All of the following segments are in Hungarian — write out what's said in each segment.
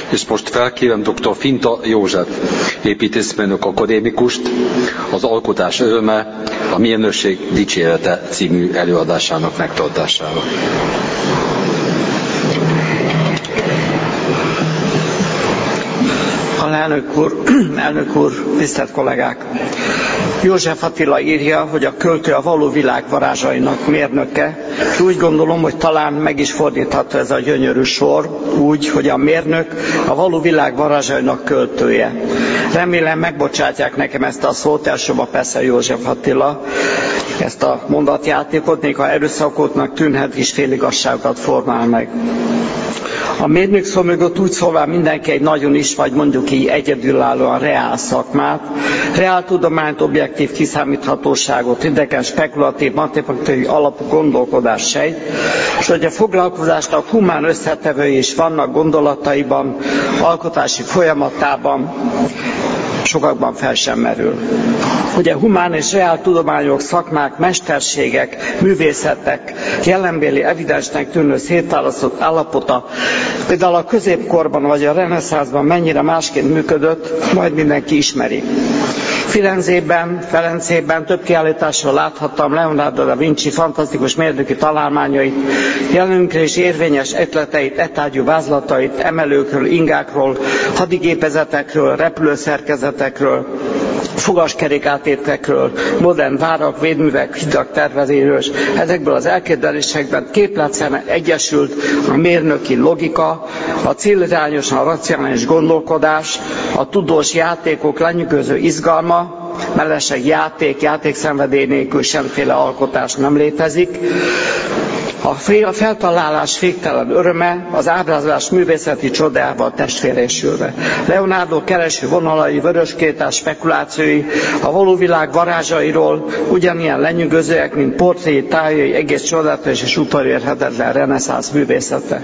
És most felkérem dr. Finta József építészmérnök akadémikust az Alkotás öröme, a mérnökség dicsérete című előadásának megtartására. Elnök úr, tisztelt kollégák! József Attila írja, hogy a költő a való világ varázsainak mérnöke, és úgy gondolom, hogy talán meg is fordítható ez a gyönyörű sor úgy, hogy a mérnök a való világ varázsainak költője. Remélem megbocsátják nekem ezt a szót, elsőbb persze József Attila, ezt a mondatjátékot, még ha erőszakotnak tűnhet is, féligazságokat formál meg. A mérnök szó mögött úgy szólván mindenki egy nagyon is, vagy mondjuk így egyedülállóan reál szakmát, reál tudományt, objektív kiszámíthatóságot, idegen, spekulatív, matematikai alapú gondolkodás sejt, és hogy a foglalkozásnak humán összetevői is vannak gondolataiban, alkotási folyamatában, sokakban fel sem merül. Hogy a humán és reál tudományok, szakmák, mesterségek, művészetek jelenbéli evidensnek tűnő szétválasztott állapota például a középkorban vagy a reneszánszban mennyire másként működött, majd mindenki ismeri. Firenzében, Velencében több kiállításról láthattam Leonardo da Vinci fantasztikus mérnöki találmányait, jelenünkre is érvényes ötleteit, etárgyú vázlatait, emelőkről, ingákról, hadigépezetekről, repülőszerkezetekről, fogaskerékátétekről, modern várak, védművek, hidak tervezéséről, és ezekből az elképzelésekben képletszerűen egyesült a mérnöki logika, a célirányosan racionális gondolkodás, a tudós játékok lenyűgöző izgalma, mellesleg játékszenvedély nélkül semmiféle alkotás nem létezik, a feltalálás féktelen öröme, az ábrázolás művészeti csodával testvérésülve. Leonardo kereső vonalai, vöröskétás spekulációi, a való világ varázsairól ugyanilyen lenyűgözőek, mint portréi, tájai, egész csodálatos és utolérhetetlen reneszánsz művészete.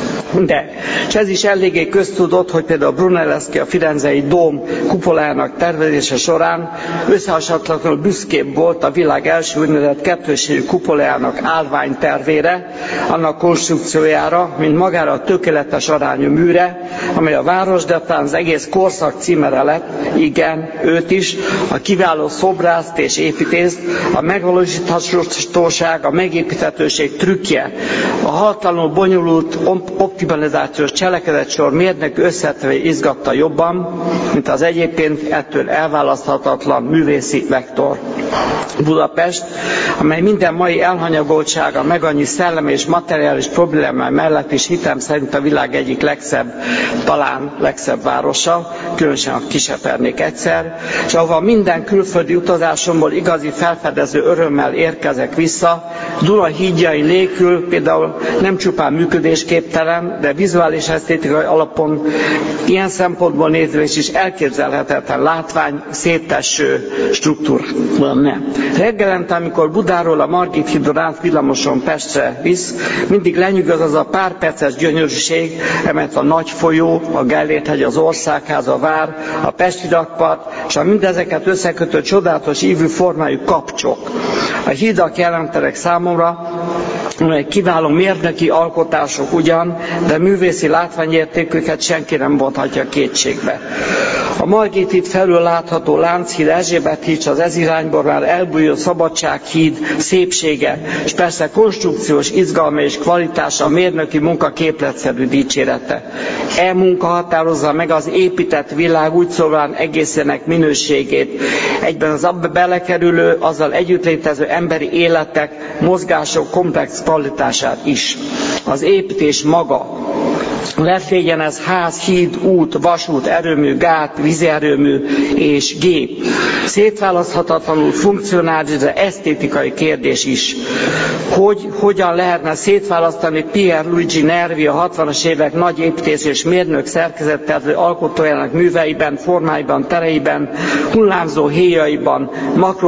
És ez is eléggé köztudott, hogy például Brunelleschi a firenzei dóm kupolájának tervezése során összehasonlíthatatlanul büszkébb volt a világ első úgynevezett kettőségű kupolájának állványtervére, annak konstrukciójára, mint magára a tökéletes arányú műre, amely a város, de talán az egész korszak címere lett, igen, őt is, a kiváló szobrászt és építészt, a megvalósíthatóság, a megépíthetőség trükkje, a haltalanul bonyolult optimalizációs cselekedetsor mérnök összetevői izgatta jobban, mint az egyébként ettől elválaszthatatlan művészi vektor. Budapest, amely minden mai elhanyagoltsága meg annyi szellemi és materiális problémái mellett is hitem szerint a világ egyik legszebb, talán legszebb városa, különösen a Kisepernék egyszer, és ahova minden külföldi utazásomból igazi felfedező örömmel érkezek vissza, Duna hídjai nélkül például nem csupán működésképtelen, de vizuális esztétikai alapon ilyen szempontból nézve is elképzelhetetlen látvány, széteső struktúra lenne. Reggelente, amikor Budáról a Margit hídon át villamoson Pestre visz, mindig lenyűgöz az a pár perces gyönyörűség, emelt a nagy folyó, a Gellért-hegy, az Országház, a vár, a pesti rakpart, és a mindezeket összekötő csodálatos ívű formájú kapcsok. A hídak jelentenek számomra, amelyek kiváló mérnöki alkotások ugyan, de művészi látványértéküket senki nem vonthatja kétségbe. A Margit híd felül látható Lánchíd, Erzsébet híd, az ez irányból már elbújó Szabadsághíd szépsége, és persze konstrukciós izgalma és kvalitása a mérnöki munka képletszerű dicsérete. E munka határozza meg az épített világ úgy szólván egészének minőségét, egyben az abba belekerülő, azzal együtt létező emberi életek, mozgások komplex kvalitását is. Az építés maga, legyen ez ház, híd, út, vasút, erőmű, gát, vízierőmű és gép. Szétválaszthatatlanul funkcionális, de esztétikai kérdés is. Hogyan lehetne szétválasztani Pier Luigi Nervi a 60-as évek nagy építész és mérnök szerkezettervező alkotójának műveiben, formáiban, tereiben, hullámzó héjaiban,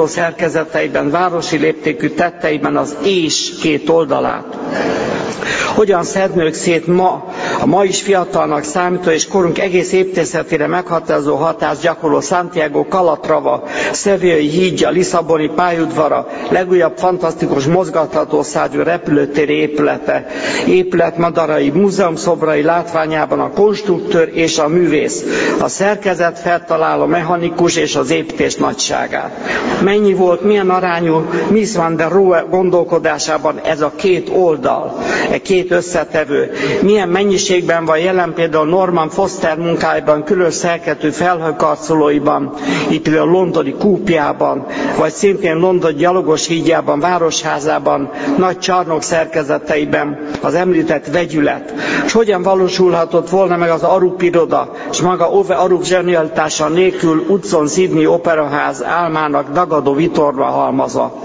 makrószerkezeteiben, városi léptékű tetteiben az és két oldalát. Hogyan szednők szét ma a ma is fiatalnak számító és korunk egész évtizedére meghatározó hatást gyakorló Santiago Calatrava, Sevillai hídja, Lisszaboni pályaudvara, legújabb fantasztikus mozgathatóságú repülőtéri épülete, épületmadarai, múzeumszobrai látványában a konstruktőr és a művész, a szerkezet feltaláló mechanikus és az építés nagyságát. Mennyi volt, milyen arányú Mies van der Rohe gondolkodásában ez a két oldal, két összetevő. Milyen mennyiségben van jelen például Norman Foster munkáiban, külön szerketű felhőkarcolóiban, itt például a londoni kúpjában, vagy szintén London gyalogos hídjában, városházában, nagy csarnok szerkezeteiben az említett vegyület. És hogyan valósulhatott volna meg az Arup iroda, és maga Ove Arup zsenialitása nélkül Hudson Sydney operaház álmának dagadó vitorla halmaza.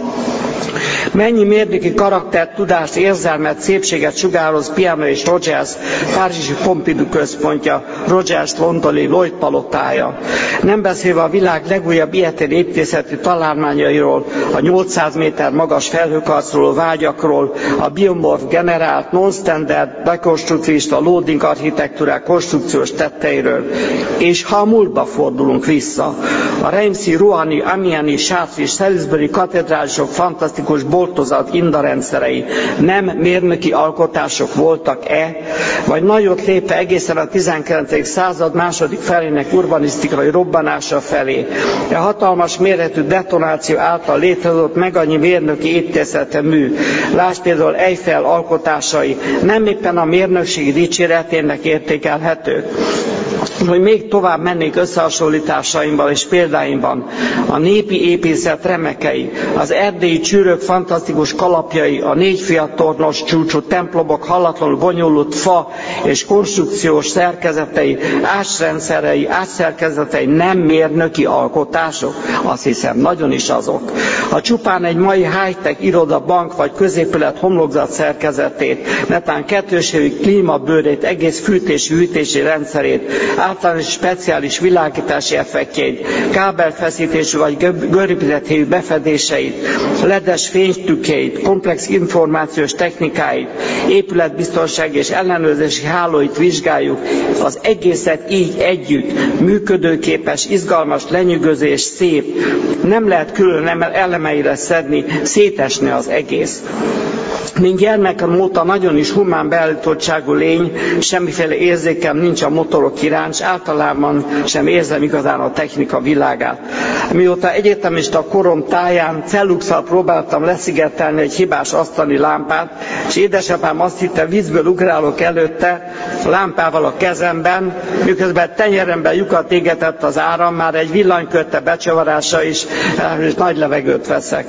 Mennyi mérnöki karaktert, tudást, érzelmet, szépséget sugároz Piano és Rogers párizsi Pompidou központja, Rogers londoni Lloyd palotája. Nem beszélve a világ legújabb ilyetéri építészeti találmányairól, a 800 méter magas felhőkarcoló vágyakról, a biomorf generált non-standard dekonstruktivista loading architektúrák konstrukciós tetteiről. És ha a múltba fordulunk vissza, a Reimsi, Rouhani, Amiens, Chartres és Salisbury katedrálisok fantasztikus boltozat indarendszerei nem mérnöki alkotások voltak-e, vagy nagyot lépve egészen a 19. század második felének urbanisztikai robbanása felé. A hatalmas méretű detonáció által létrehozott meg annyi mérnöki építészeti mű, lásd például Eiffel alkotásai, nem éppen a mérnökségi dicséretének értékelhetők. Hogy még tovább mennék összehasonlításaimban és példáimban, a népi épészet remekei, az erdélyi csűrök fantasztikus kalapjai, a 4 fiatornos csúcsú templomok hallatlanul bonyolult fa és konstrukciós szerkezetei, ácsrendszerei, ácsszerkezetei nem mérnöki alkotások? Azt hiszem, nagyon is azok. Ha csupán egy mai high-tech iroda, bank vagy középület homlokzat szerkezetét, netán kettőségű klímabőrét, egész fűtési-hűtési rendszerét, általános speciális világítási effektjeit, kábelfeszítésű vagy görbülethéjú befedéseit, ledes fénytükkeit, komplex információs technikáit, épületbiztonsági és ellenőrzési hálóit vizsgáljuk, az egészet így együtt, működőképes, izgalmas, lenyűgöző és szép, nem lehet külön elemeire szedni, szétesne az egész. Mint gyermekem óta nagyon is humán beállítottságú lény, semmiféle érzékem nincs a motorok iránt, általában sem érzem igazán a technika világát. Mióta egyetemista korom táján celluxal próbáltam leszigetelni egy hibás asztali lámpát, és édesapám azt hitte, vízből ugrálok előtte, lámpával a kezemben, miközben tenyeremben lyukat égetett az áram, már egy villanykötte becsavarása is, és nagy levegőt veszek.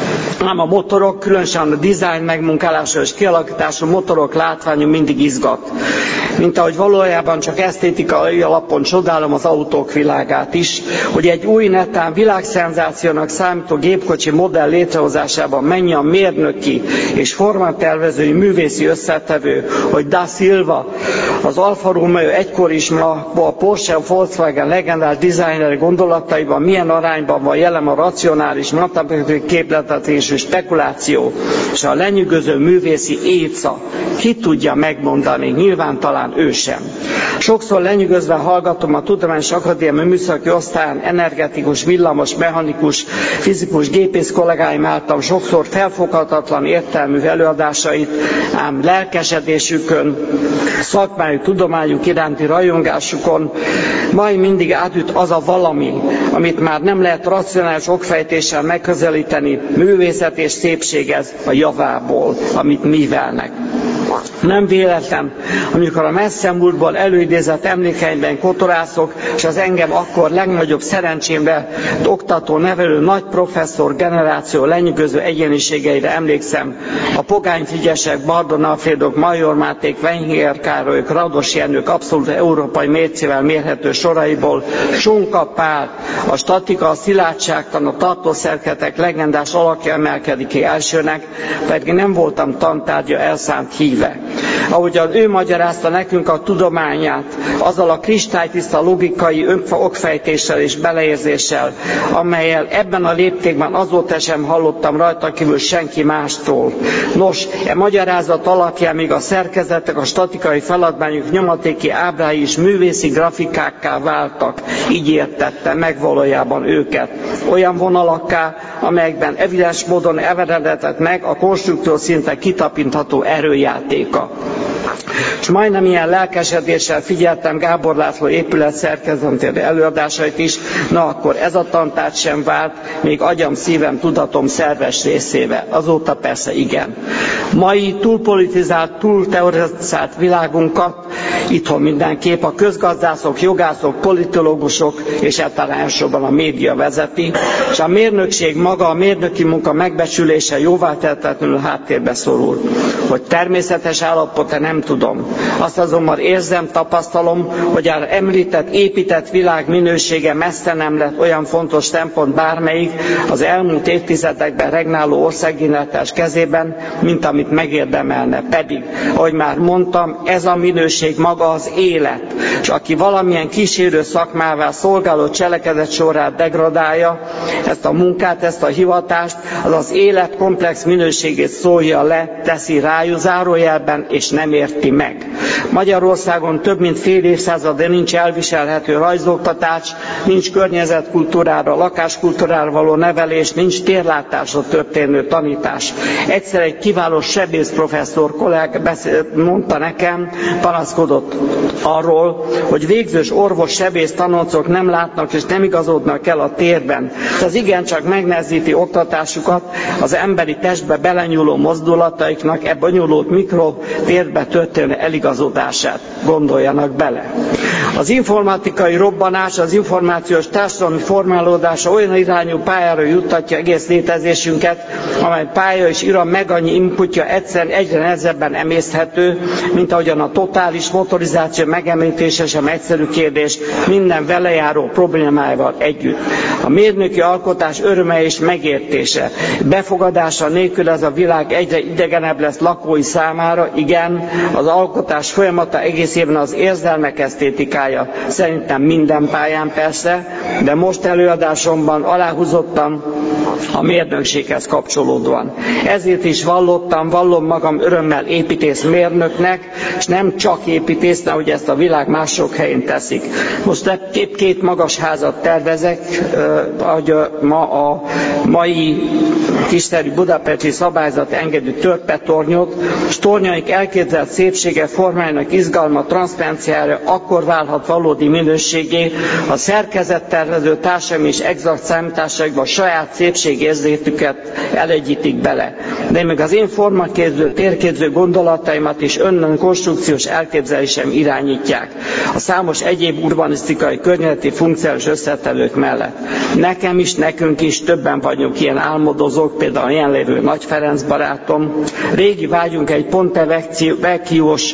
Ám a motorok, különösen a dizájn megmunkálása és kialakítású motorok látványa mindig izgat. Mint ahogy valójában csak esztétikai alapon csodálom az autók világát is, hogy egy új netán világszenzációnak számító gépkocsi modell létrehozásában mennyi a mérnöki és formatervezői művészi összetevő, hogy Da Silva, az Alfa Romeo egykor is a Porsche Volkswagen legendás dizájneri gondolataiban milyen arányban van jelen a racionális matematikai képletezés és spekuláció, és a lenyűgöző művészi éca. Ki tudja megmondani? Nyilván talán ő sem. Sokszor lenyűgözve hallgatom a Tudományos Akadémia műszaki osztályán energetikus, villamos, mechanikus, fizikus, gépész kollégáim által sokszor felfoghatatlan értelmű előadásait, ám lelkesedésükön, szakmájuk, tudományuk iránti rajongásukon majd mindig átüt az a valami, amit már nem lehet racionális okfejtéssel megközelíteni, művészet és szépség ez a javából, amit művelnek. Nem véletlen, amikor a messze múltból előidézett emlékeimben kotorászok, és az engem akkor legnagyobb szerencsémre oktató, nevelő nagy professzor generáció lenyűgöző egyéniségeire emlékszem, a Pogány Frigyesek, Bardon Alfrédok, Major Máték, Weingér Károlyok, Rados Jenők abszolút európai mércével mérhető soraiból, Sonka Pál, a statika, a szilárdságtan, a tartószerketek legendás alakja emelkedik ki elsőnek, pedig nem voltam tantárgya elszánt híve. Ahogyan ő magyarázta nekünk a tudományát, azzal a kristálytiszta logikai okfejtéssel és beleérzéssel, amellyel ebben a léptékben azóta sem hallottam rajta kívül senki mástól. Nos, e magyarázat alapján még a szerkezetek, a statikai feladványok nyomatéki ábrái is művészi grafikákká váltak. Így értette meg valójában őket. Olyan vonalakká, amelyekben evidens módon everedett meg a konstrukció szinte kitapintható erőjátéka. És majdnem ilyen lelkesedéssel figyeltem Gábor László épületszerkezetű előadásait is, na akkor ez a tantárgy sem vált még agyam, szívem, tudatom szerves részébe. Azóta persze igen. Mai túlpolitizált, túlteoretizált világunkat itthon mindenképp a közgazdászok, jogászok, politológusok és általányosan a média vezeti, és a mérnökség maga, a mérnöki munka megbecsülése jóváltehetetlenül háttérbe szorul. Hogy természetes állapota nem tudom. Azt azonban érzem, tapasztalom, hogy az említett, épített világ minősége messze nem lett olyan fontos szempont bármelyik az elmúlt évtizedekben regnáló országindítás kezében, mint amit megérdemelne. Pedig, ahogy már mondtam, ez a minőség maga az élet, és aki valamilyen kísérő szakmává szolgáló cselekedet sorát degradálja, ezt a munkát, ezt a hivatást, az az élet komplex minőségét szólja le, teszi rájuk zárójelben, és nem érti meg. Magyarországon több mint fél évszázada nincs elviselhető rajzoktatás, nincs környezetkultúrára, lakáskultúrára való nevelés, nincs térlátásra történő tanítás. Egyszer egy kiváló sebész professzor kollég mondta nekem, panaszkodott arról, hogy végzős orvos sebész tanulcok nem látnak és nem igazodnak el a térben. Ez igencsak megnehezíti oktatásukat, az emberi testbe belenyúló mozdulataiknak e bonyolult mikrotérbe történő eligazodását. Gondoljanak bele. Az informatikai robbanás, az információs társadalmi formálódása olyan irányú pályára juttatja egész létezésünket, amely pálya és iram meg annyi inputja egyszerűen egyre nehezebben emészthető, mint ahogyan a totális motorizáció megemlítése sem egyszerű kérdés minden velejáró problémájával együtt. A mérnöki alkotás öröme és megértése, befogadása nélkül ez a világ egyre idegenebb lesz lakói számára, igen, az alkotás folyamata egészében az érzelmek esztétikája, szerintem minden pályán persze, de most előadásomban aláhúzottam a mérnökséghez kapcsolódóan. Ezért is vallom magam örömmel építészmérnöknek, és nem csak építésznek, ahogy ezt a világ más sok helyén teszik. Most két magas házat tervezek, ahogy ma a mai kisterű budapesti szabályzat engedő törpetornyot, és tornyaik elképzelt szépsége, formájának izgalma, transzparenciára akkor válhat valódi minőségé, ha szerkezettervező társadalmi és exakt számításaikba a saját szépségérzétüket elegyítik bele. De még az én formaképző, térképző gondolataimat is önnön konstrukciós elképzelésem irányítják a számos egyéb urbanisztikai környezeti funkciós összetevők mellett. Nekem is, nekünk is többen vagyunk ilyen álmodozók, például a jelenlévő Nagy Ferenc barátom. Régi vágyunk egy Ponte Vecchiós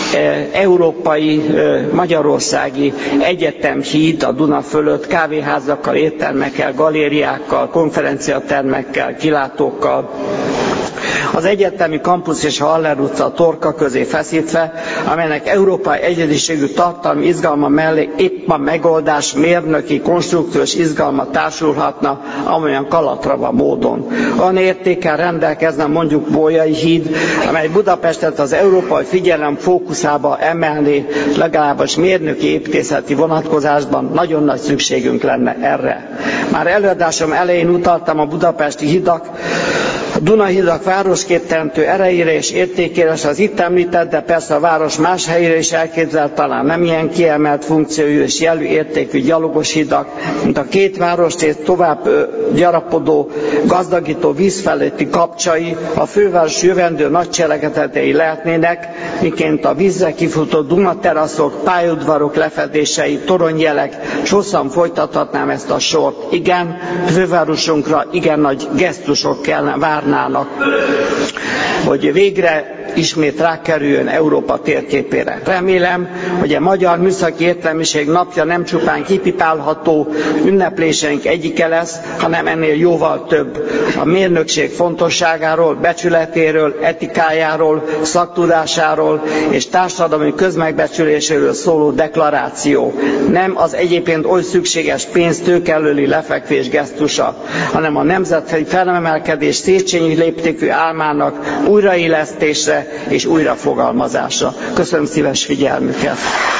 európai magyarországi egyetemhíd a Duna fölött, kávéházakkal, éttermekkel, galériákkal, konferenciatermekkel, kilátókkal. Az egyetemi kampusz és a Haller utca a torka közé feszítve, amelynek európai egyediségű tartalmi izgalma mellé épp a megoldás mérnöki, konstrukciós izgalma társulhatna, amolyan Calatrava módon. Olyan értékkel rendelkezne mondjuk Bolyai híd, amely Budapestet az európai figyelem fókuszába emelni, legalábbis mérnöki építészeti vonatkozásban nagyon nagy szükségünk lenne erre. Már előadásom elején utaltam a budapesti hidak, a Dunahidak városképteremtő erejére és értékére, és az itt említett, de persze a város más helyére is elképzelt, talán nem ilyen kiemelt funkciójú és jelű értékű gyalogos hidak, mint a két várostét tovább gyarapodó, gazdagító vízfeletti kapcsai, a főváros jövendő nagy cselekedetei lehetnének, miként a vízre kifutó Dunateraszok, pályaudvarok lefedései, toronyjelek, és hosszan folytathatnám ezt a sort. Igen, fővárosunkra igen nagy gesztusok kellene várnának. hogy végre ismét rákerüljön Európa térképére. Remélem, hogy a Magyar Műszaki Értelmiség napja nem csupán kipipálható ünnepléseink egyike lesz, hanem ennél jóval több. A mérnökség fontosságáról, becsületéről, etikájáról, szaktudásáról és társadalmi közmegbecsüléséről szóló deklaráció. Nem az egyébként oly szükséges pénz-tőke előli lefekvés gesztusa, hanem a nemzeti felemelkedés Széchenyi léptékű álmának újraélesztése és újrafogalmazása. Köszönöm szíves figyelmüket!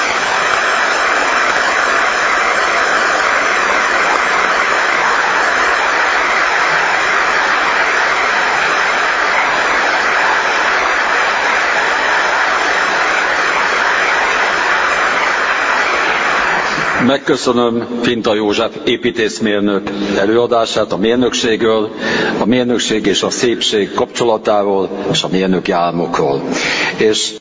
Megköszönöm Finta József építészmérnök előadását a mérnökségről, a mérnökség és a szépség kapcsolatáról és a mérnöki álmokról. És